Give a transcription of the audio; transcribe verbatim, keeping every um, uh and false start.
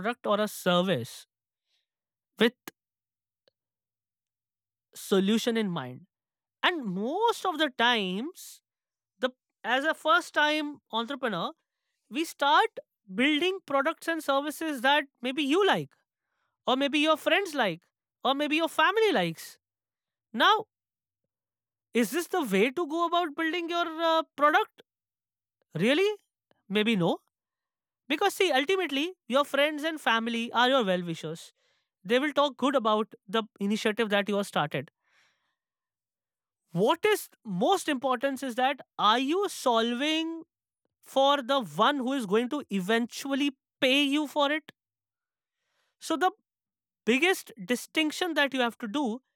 product or a service with solution in mind. And most of the times, the as a first time entrepreneur, we start building products and services that maybe you like, or maybe your friends like, or maybe your family likes. Now, is this the way to go about building your uh, product? Really? Maybe no. Because see, ultimately, your friends and family are your well wishers. They will talk good about the initiative that you have started. What is most important is that are you solving for the one who is going to eventually pay you for it? So, the biggest distinction that you have to do